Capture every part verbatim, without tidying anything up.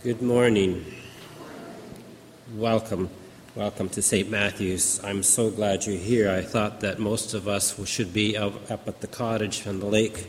Good morning. Welcome. Welcome to Saint Matthew's. I'm so glad you're here. I thought that most of us should be up, up at the cottage on the lake.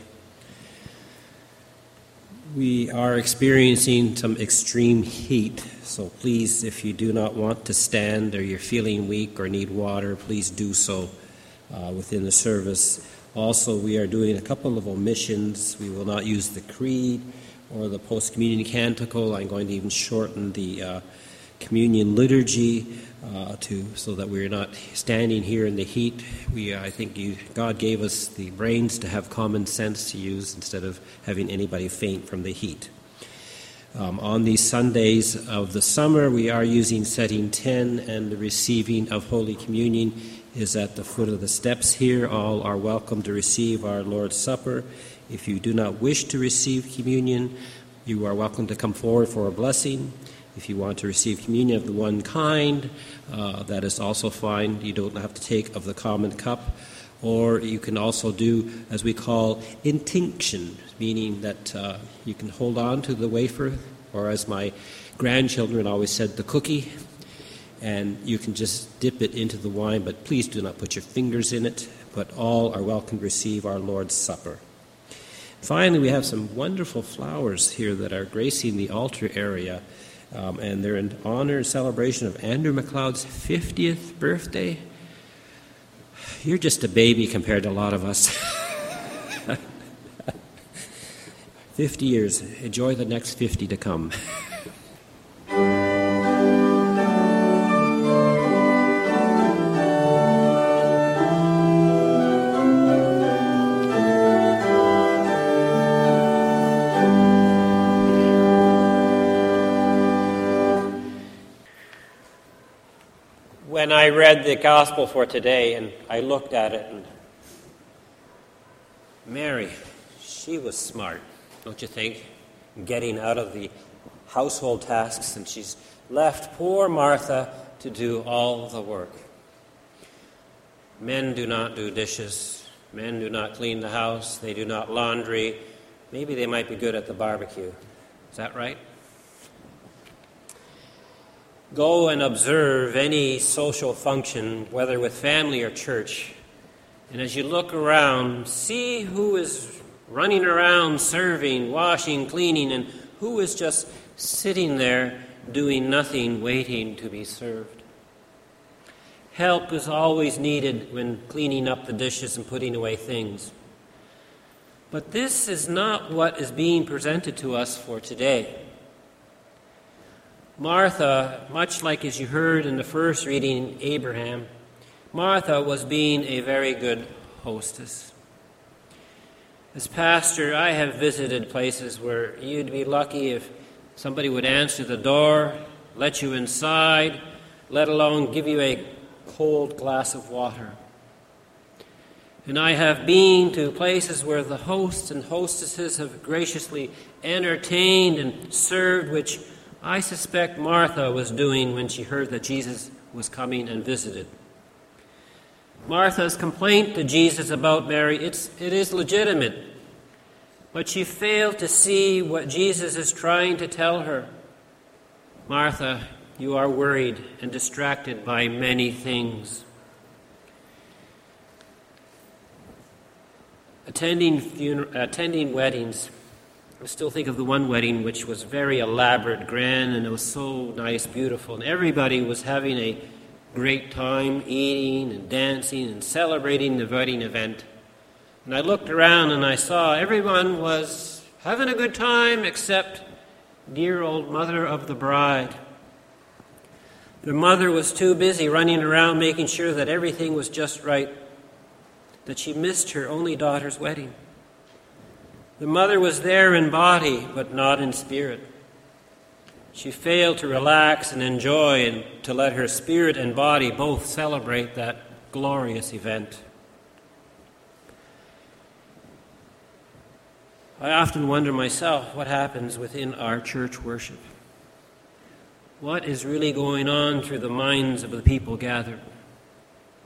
We are experiencing some extreme heat, so please, if you do not want to stand or you're feeling weak or need water, please do so uh, within the service. Also, we are doing a couple of omissions. We will not use the creed or the post-communion canticle. I'm going to even shorten the uh, communion liturgy uh, to so that we're not standing here in the heat. We, I think you, God gave us the brains to have common sense to use instead of having anybody faint from the heat. Um, on these Sundays of the summer, we are using setting ten, and the receiving of Holy Communion is at the foot of the steps here. All are welcome to receive our Lord's Supper. If you do not wish to receive communion, you are welcome to come forward for a blessing. If you want to receive communion of the one kind, uh, that is also fine. You don't have to take of the common cup. Or you can also do, as we call, intinction, meaning that uh, you can hold on to the wafer, or as my grandchildren always said, the cookie, and you can just dip it into the wine, but please do not put your fingers in it, but all are welcome to receive our Lord's Supper. Finally, we have some wonderful flowers here that are gracing the altar area, um, and they're in honor and celebration of Andrew MacLeod's fiftieth birthday. You're just a baby compared to a lot of us. fifty years. Enjoy the next fifty to come. When I read the gospel for today and I looked at it, and Mary, she was smart, don't you think? Getting out of the household tasks, and she's left poor Martha to do all the work. Men do not do dishes. Men do not clean the house. They do not laundry. Maybe they might be good at the barbecue. Is that right? Go and observe any social function, whether with family or church, and as you look around, see who is running around serving, washing, cleaning, and who is just sitting there doing nothing, waiting to be served. Help is always needed when cleaning up the dishes and putting away things. But this is not what is being presented to us for today. Martha, much like as you heard in the first reading, Abraham, Martha was being a very good hostess. As pastor, I have visited places where you'd be lucky if somebody would answer the door, let you inside, let alone give you a cold glass of water. And I have been to places where the hosts and hostesses have graciously entertained and served, which I suspect Martha was doing when she heard that Jesus was coming and visited. Martha's complaint to Jesus about Mary, it's, it is legitimate, but she failed to see what Jesus is trying to tell her. Martha, you are worried and distracted by many things. Attending, funer- attending weddings, I still think of the one wedding which was very elaborate, grand, and it was so nice, beautiful. And everybody was having a great time eating and dancing and celebrating the wedding event. And I looked around and I saw everyone was having a good time except dear old mother of the bride. The mother was too busy running around making sure that everything was just right, that she missed her only daughter's wedding. The mother was there in body, but not in spirit. She failed to relax and enjoy and to let her spirit and body both celebrate that glorious event. I often wonder myself what happens within our church worship. What is really going on through the minds of the people gathered?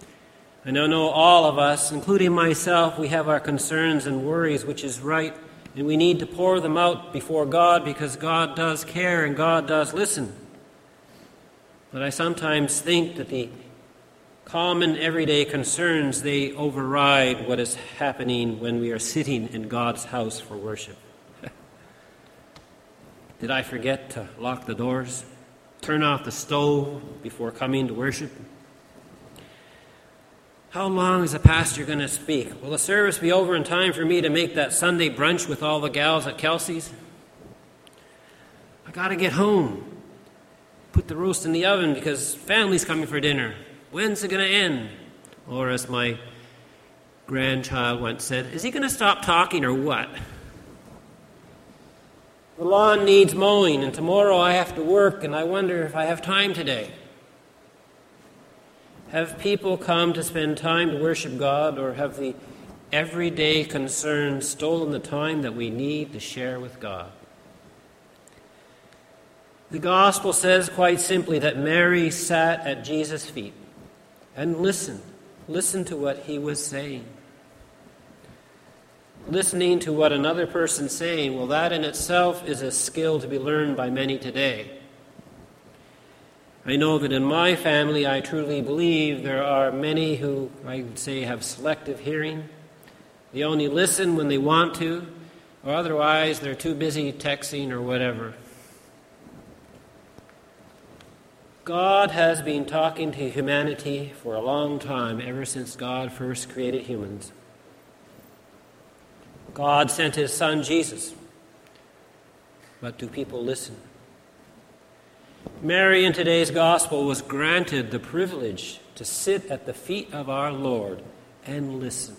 And I know all of us, including myself, we have our concerns and worries, which is right And we need to pour them out before God because God does care and God does listen. But I sometimes think that the common everyday concerns, they override what is happening when we are sitting in God's house for worship. Did I forget to lock the doors? Turn off the stove before coming to worship? How long is the pastor going to speak? Will the service be over in time for me to make that Sunday brunch with all the gals at Kelsey's? I got to get home. Put the roast in the oven because family's coming for dinner. When's it going to end? Or as my grandchild once said, is he going to stop talking or what? The lawn needs mowing, and tomorrow I have to work, and I wonder if I have time today. Have people come to spend time to worship God, or have the everyday concerns stolen the time that we need to share with God? The gospel says quite simply that Mary sat at Jesus' feet and listened, listened to what he was saying. Listening to what another person's saying, well, that in itself is a skill to be learned by many today. I know that in my family, I truly believe there are many who, I would say, have selective hearing. They only listen when they want to, or otherwise they're too busy texting or whatever. God has been talking to humanity for a long time, ever since God first created humans. God sent his son Jesus. But do people listen? Mary in today's gospel was granted the privilege to sit at the feet of our Lord and listen.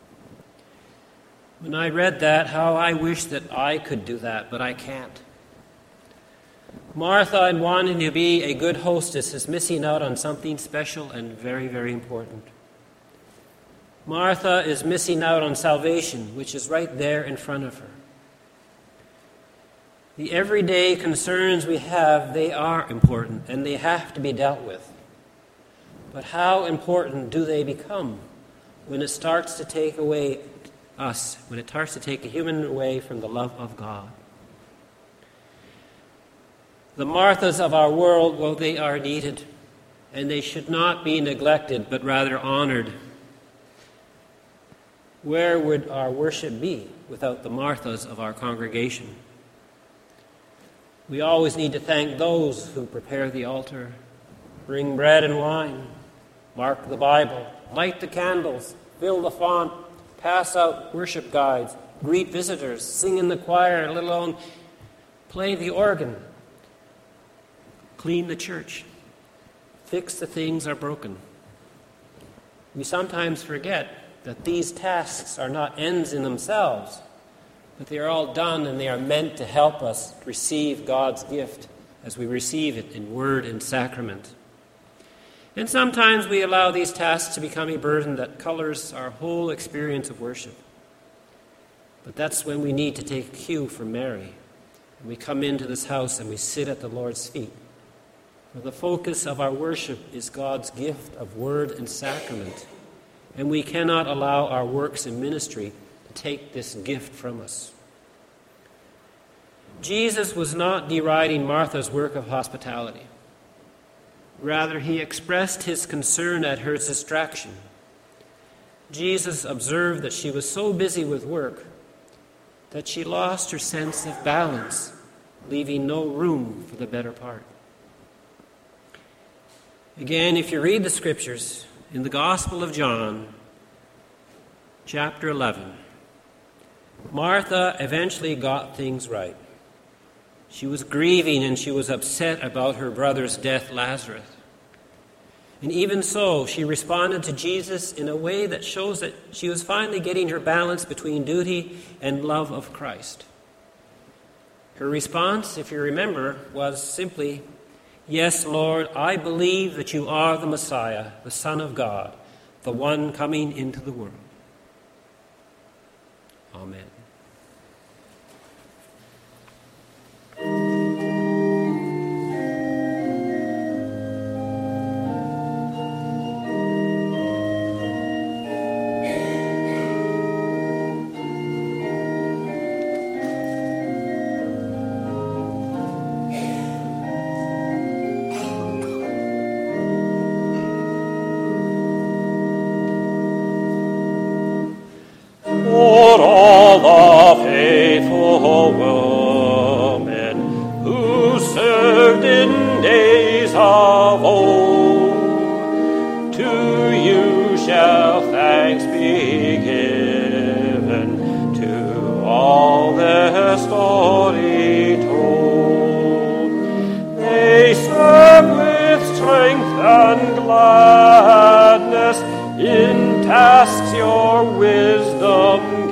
When I read that, how I wish that I could do that, but I can't. Martha, in wanting to be a good hostess, is missing out on something special and very, very important. Martha is missing out on salvation, which is right there in front of her. The everyday concerns we have, they are important, and they have to be dealt with. But how important do they become when it starts to take away us, when it starts to take a human away from the love of God? The Marthas of our world, well, they are needed, and they should not be neglected, but rather honored. Where would our worship be without the Marthas of our congregation? We always need to thank those who prepare the altar, bring bread and wine, mark the Bible, light the candles, fill the font, pass out worship guides, greet visitors, sing in the choir, let alone play the organ, clean the church, fix the things that are broken. We sometimes forget that these tasks are not ends in themselves, but they are all done and they are meant to help us receive God's gift as we receive it in word and sacrament. And sometimes we allow these tasks to become a burden that colors our whole experience of worship. But that's when we need to take cue from Mary. And we come into this house and we sit at the Lord's feet. For the focus of our worship is God's gift of word and sacrament. And we cannot allow our works in ministry to take this gift from us. Jesus was not deriding Martha's work of hospitality. Rather, he expressed his concern at her distraction. Jesus observed that she was so busy with work that she lost her sense of balance, leaving no room for the better part. Again, if you read the scriptures, in the Gospel of John, chapter eleven, Martha eventually got things right. She was grieving and she was upset about her brother's death, Lazarus. And even so, she responded to Jesus in a way that shows that she was finally getting her balance between duty and love of Christ. Her response, if you remember, was simply, "Yes, Lord, I believe that you are the Messiah, the Son of God, the one coming into the world." Amen. asks your wisdom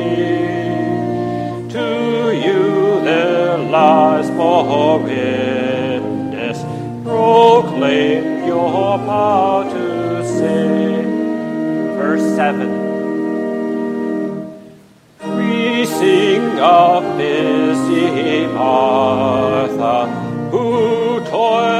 came. To you their lives bore witness. Proclaim your power to save. Verse seven. We sing of busy Martha, who toiled